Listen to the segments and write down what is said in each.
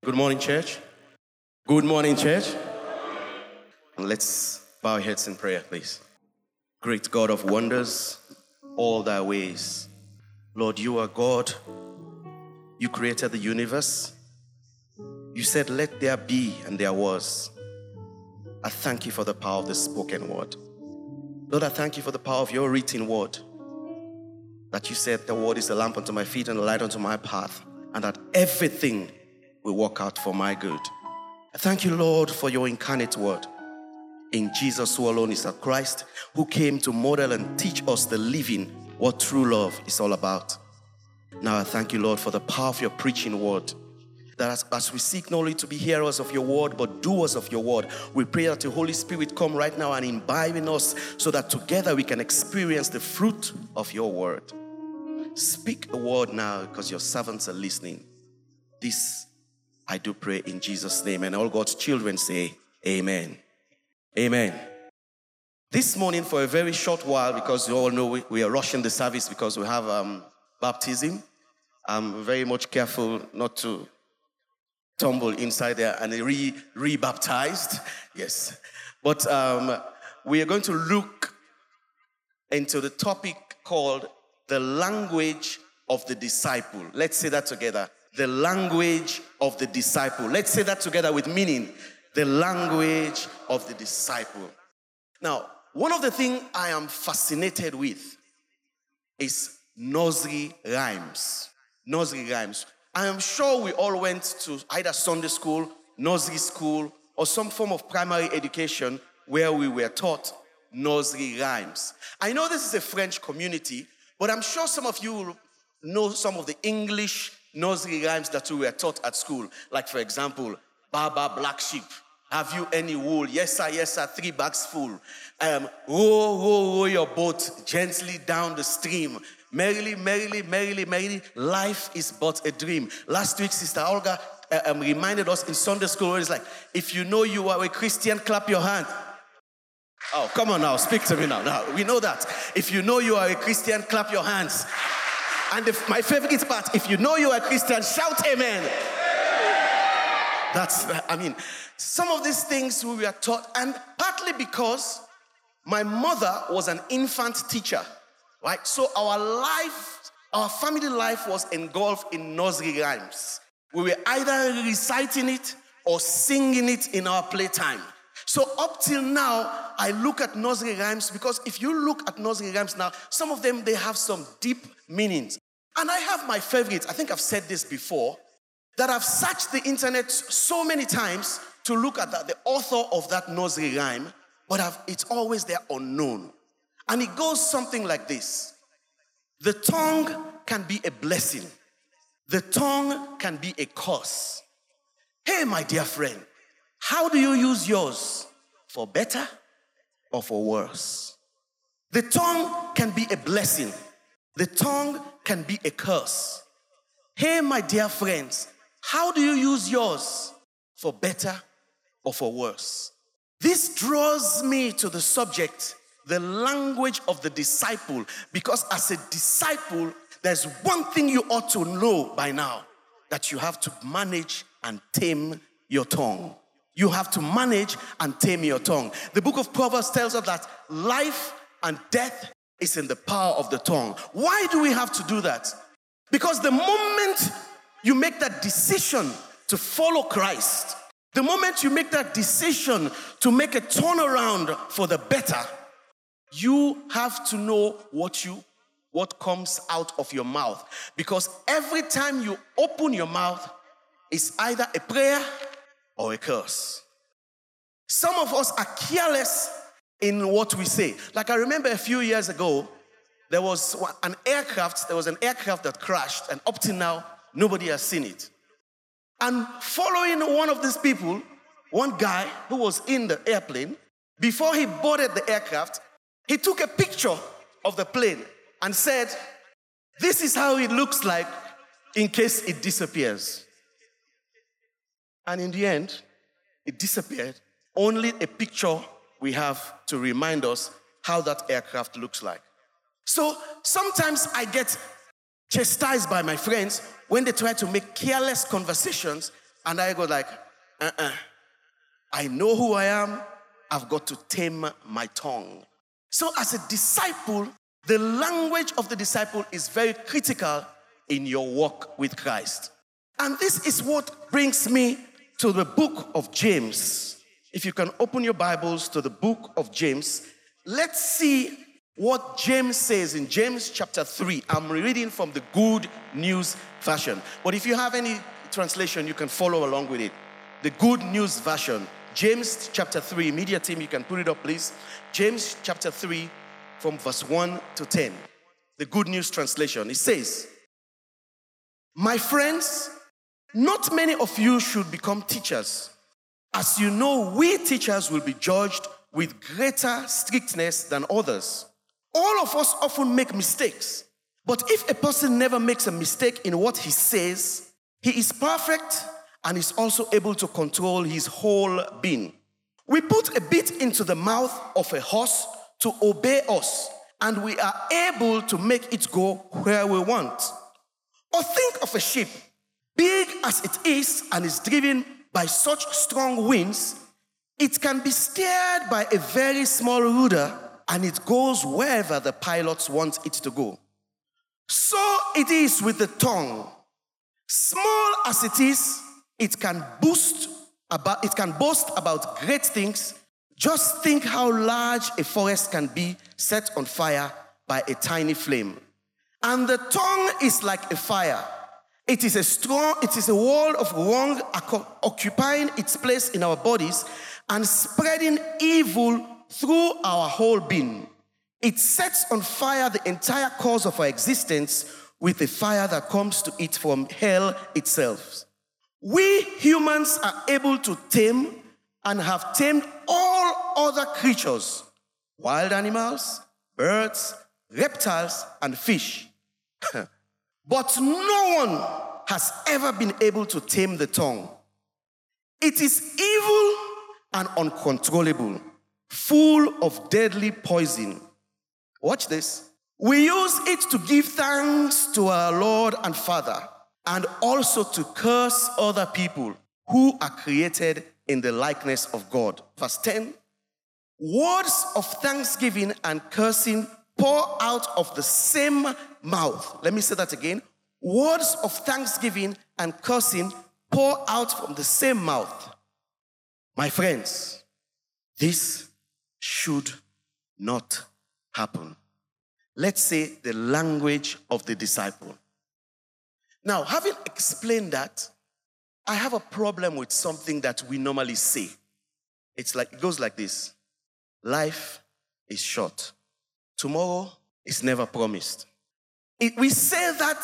Good morning, church. Good morning, church. And let's bow our heads in prayer, please. Great God of wonders, all thy ways. Lord, you are God. You created the universe. You said, let there be, and there was. I thank you for the power of the spoken word. Lord, I thank you for the power of your written word. That you said the word is a lamp unto my feet and a light unto my path, and that everything will work out for my good. I thank you, Lord, for your incarnate word. In Jesus, who alone is a Christ, who came to model and teach us the living, what true love is all about. Now I thank you, Lord, for the power of your preaching word. That as we seek not only to be hearers of your word, but doers of your word, we pray that the Holy Spirit come right now and imbibe in us so that together we can experience the fruit of your word. Speak a word now because your servants are listening. This I do pray in Jesus' name. And all God's children say, amen. Amen. This morning for a very short while, because you all know we are rushing the service because we have baptism. I'm very much careful not to tumble inside there and re-baptized. Yes. But we are going to look into the topic called the language of the disciple. Let's say that together. The language of the disciple. Let's say that together with meaning. The language of the disciple. Now, one of the things I am fascinated with is nursery rhymes. Nursery rhymes. I am sure we all went to either Sunday school, nursery school, or some form of primary education where we were taught nursery rhymes. I know this is a French community, but I'm sure some of you know some of the English nursery rhymes that we were taught at school. Like, for example, Baba Black Sheep. Have you any wool? Yes, sir, 3 bags full. Row your boat gently down the stream. Merrily, merrily, merrily, merrily, life is but a dream. Last week, Sister Olga reminded us in Sunday school where it's like, if you know you are a Christian, clap your hand. Oh, come on now, speak to me now. Now, we know that. If you know you are a Christian, clap your hands. And my favorite part, if you know you are a Christian, shout amen. Some of these things we were taught, and partly because my mother was an infant teacher, right? So our family life was engulfed in nursery rhymes. We were either reciting it or singing it in our playtime. So up till now, I look at nursery rhymes because if you look at nursery rhymes now, some of them, they have some deep meanings. And I have my favorite. I think I've said this before, that I've searched the internet so many times to look at the author of that nursery rhyme, but it's always there unknown. And it goes something like this. The tongue can be a blessing. The tongue can be a curse. Hey, my dear friend, how do you use yours? For better or for worse? The tongue can be a blessing. The tongue can be a curse. Hey, my dear friends, how do you use yours? For better or for worse? This draws me to the subject, the language of the disciple, because as a disciple, there's one thing you ought to know by now, that you have to manage and tame your tongue. You have to manage and tame your tongue. The book of Proverbs tells us that life and death is in the power of the tongue. Why do we have to do that? Because the moment you make that decision to follow Christ, the moment you make that decision to make a turnaround for the better, you have to know what comes out of your mouth. Because every time you open your mouth, it's either a prayer or a curse. Some of us are careless in what we say. Like I remember a few years ago, there was an aircraft that crashed, and up till now, nobody has seen it. And following one of these people, one guy who was in the airplane, before he boarded the aircraft, he took a picture of the plane and said, this is how it looks like in case it disappears. And in the end, it disappeared. Only a picture we have to remind us how that aircraft looks like. So sometimes I get chastised by my friends when they try to make careless conversations And I go like, I know who I am. I've got to tame my tongue. So as a disciple, the language of the disciple is very critical in your walk with Christ. And this is what brings me to the book of James. If you can open your Bibles to the book of James, let's see what James says in James chapter 3. I'm reading from the Good News Version. But if you have any translation, you can follow along with it. The Good News Version. James chapter 3. Media team, you can put it up, please. James chapter 3 from verse 1 to 10. The Good News translation. It says, "My friends, not many of you should become teachers. As you know, we teachers will be judged with greater strictness than others. All of us often make mistakes. But if a person never makes a mistake in what he says, he is perfect and is also able to control his whole being. We put a bit into the mouth of a horse to obey us, and we are able to make it go where we want. Or think of a ship, big as it is and is driven by such strong winds, it can be steered by a very small rudder, and it goes wherever the pilots want it to go. So it is with the tongue. Small as it is, it can boast about great things. Just think how large a forest can be set on fire by a tiny flame. And the tongue is like a fire. It is a wall of wrong occupying its place in our bodies and spreading evil through our whole being. It sets on fire the entire cause of our existence with a fire that comes to it from hell itself. We humans are able to tame and have tamed all other creatures, wild animals, birds, reptiles, and fish. But no one has ever been able to tame the tongue. It is evil and uncontrollable, full of deadly poison. Watch this. We use it to give thanks to our Lord and Father, and also to curse other people who are created in the likeness of God. Verse 10. Words of thanksgiving and cursing pour out of the same mouth. Let me say that again. Words of thanksgiving and cursing pour out from the same mouth. My friends, this should not happen. Let's say the language of the disciple. Now, having explained that, I have a problem with something that we normally say. It goes like this. Life is short. Tomorrow is never promised. We say that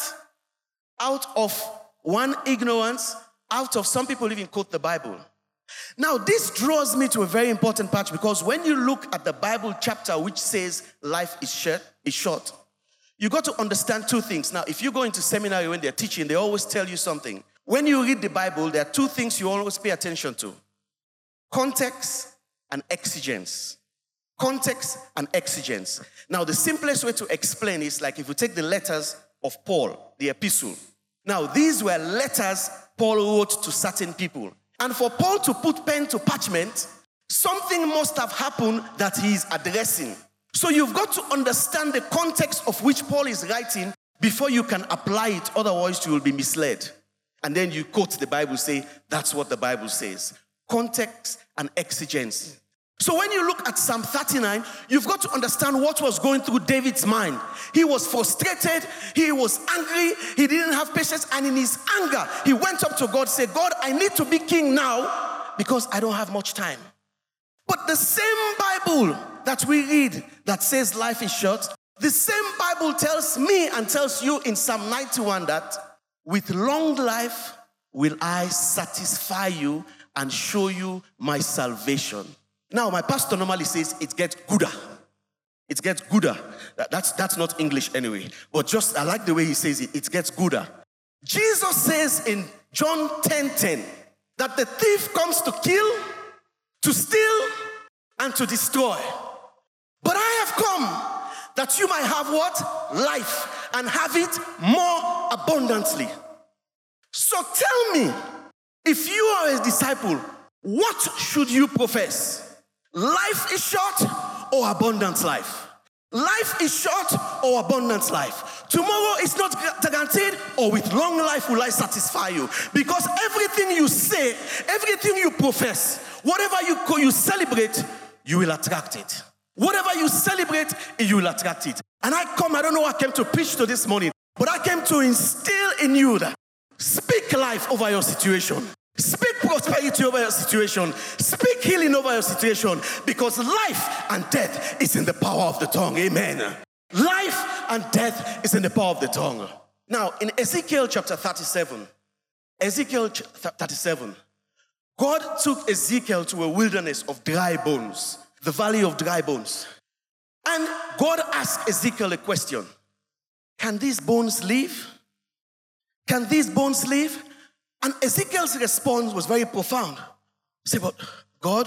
out of one ignorance, out of some people even quote the Bible. Now, this draws me to a very important part, because when you look at the Bible chapter which says life is short, you got to understand two things. Now, if you go into seminary when they're teaching, they always tell you something. When you read the Bible, there are two things you always pay attention to. Context and exegesis. Context and exegesis. Now, the simplest way to explain is like if you take the letters of Paul, the epistle. Now, these were letters Paul wrote to certain people. And for Paul to put pen to parchment, something must have happened that he is addressing. So you've got to understand the context of which Paul is writing before you can apply it. Otherwise, you will be misled. And then you quote the Bible, say, that's what the Bible says. Context and exegesis. So when you look at Psalm 39, you've got to understand what was going through David's mind. He was frustrated. He was angry. He didn't have patience. And in his anger, he went up to God, said, God, I need to be king now because I don't have much time. But the same Bible that we read that says life is short, the same Bible tells me and tells you in Psalm 91 that with long life will I satisfy you and show you my salvation. Now, my pastor normally says it gets gooder. It gets gooder. That's not English anyway. But just, I like the way he says it. It gets gooder. Jesus says in John 10:10 that the thief comes to kill, to steal, and to destroy. But I have come that you might have what? Life, and have it more abundantly. So tell me, If you are a disciple, what should you profess? Life is short or abundant life? Life is short or abundant life? Tomorrow is not guaranteed, or with long life will I satisfy you? Because everything you say, everything you profess, whatever you celebrate, you will attract it. Whatever you celebrate, you will attract it. And I don't know what I came to preach to this morning, but I came to instill in you that speak life over your situation. Speak prosperity over your situation. Speak healing over your situation. Because life and death is in the power of the tongue. Amen. Life and death is in the power of the tongue. Now, in Ezekiel chapter 37, God took Ezekiel to a wilderness of dry bones, the valley of dry bones. And God asked Ezekiel a question. Can these bones live? Can these bones live? And Ezekiel's response was very profound. He said, but God,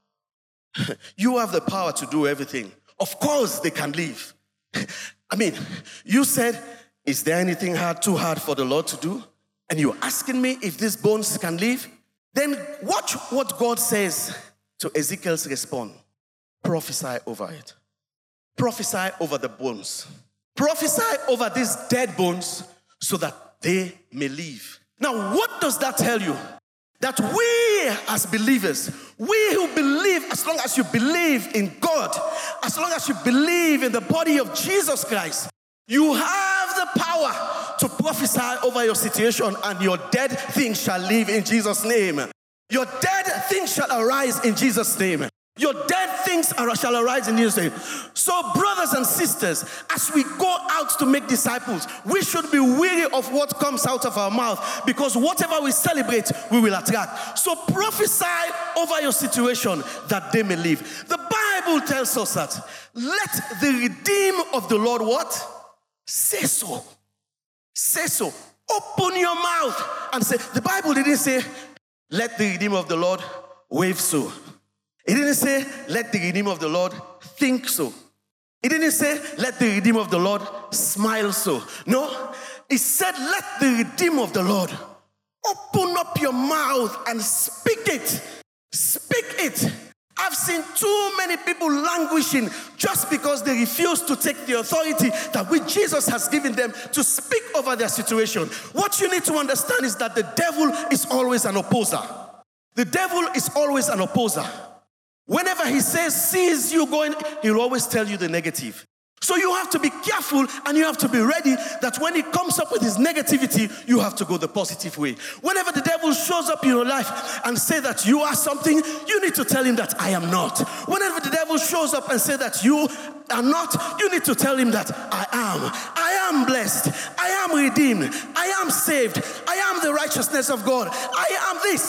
you have the power to do everything. Of course they can live. I mean, you said, is there anything too hard for the Lord to do? And you're asking me if these bones can live? Then watch what God says to Ezekiel's response. Prophesy over it. Prophesy over the bones. Prophesy over these dead bones so that they may live. Now, what does that tell you? That we as believers, we who believe, as long as you believe in God, as long as you believe in the body of Jesus Christ, you have the power to prophesy over your situation, and your dead things shall live in Jesus' name. Your dead things shall arise in Jesus' name. Your dead things shall arise in Jesus' name. So, brothers and sisters, as we go out to make disciples, we should be wary of what comes out of our mouth, because whatever we celebrate, we will attract. So prophesy over your situation that they may live. The Bible tells us that let the redeemed of the Lord what? Say so. Say so. Open your mouth and say. The Bible didn't say, let the redeemed of the Lord wave so. It didn't say, let the redeemed of the Lord think so. It didn't say, let the redeemed of the Lord smile so. No, it said, let the redeemed of the Lord open up your mouth and speak it. Speak it. I've seen too many people languishing just because they refuse to take the authority that which Jesus has given them to speak over their situation. What you need to understand is that the devil is always an opposer. The devil is always an opposer. Whenever he sees you going, he'll always tell you the negative. So you have to be careful, and you have to be ready that when he comes up with his negativity, you have to go the positive way. Whenever the devil shows up in your life and say that you are something, you need to tell him that I am not. Whenever the devil shows up and say that you are not, you need to tell him that I am. I am blessed. I am redeemed. I am saved. I am the righteousness of God. I am this.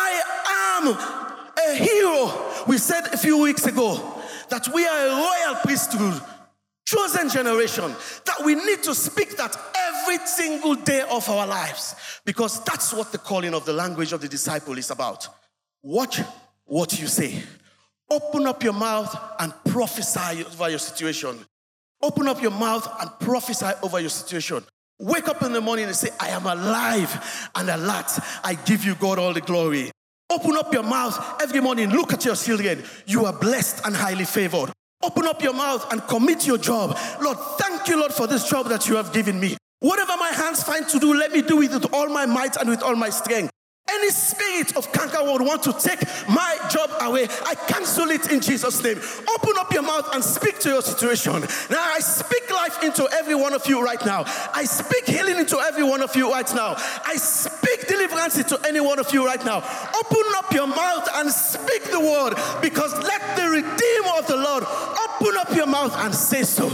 I am a hero. We said a few weeks ago that we are a royal priesthood, chosen generation, that we need to speak that every single day of our lives, because that's what the calling of the language of the disciple is about. Watch what you say. Open up your mouth and prophesy over your situation. Open up your mouth and prophesy over your situation. Wake up in the morning and say, I am alive and alert. I give you, God, all the glory. Open up your mouth every morning. Look at your children. You are blessed and highly favored. Open up your mouth and commit your job. Lord, thank you, Lord, for this job that you have given me. Whatever my hands find to do, let me do it with all my might and with all my strength. Any spirit of canker would want to take my job away, I cancel it in Jesus' name. Open up your mouth and speak to your situation. Now, I speak life into every one of you right now. I speak healing into every one of you right now. I speak deliverance into any one of you right now. Open up your mouth and speak the word, because let the Redeemer of the Lord open up your mouth and say so.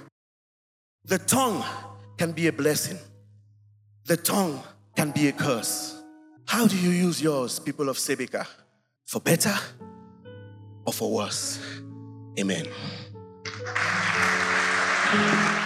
The tongue can be a blessing. The tongue can be a curse. How do you use yours, people of Sebeka? For better or for worse? Amen.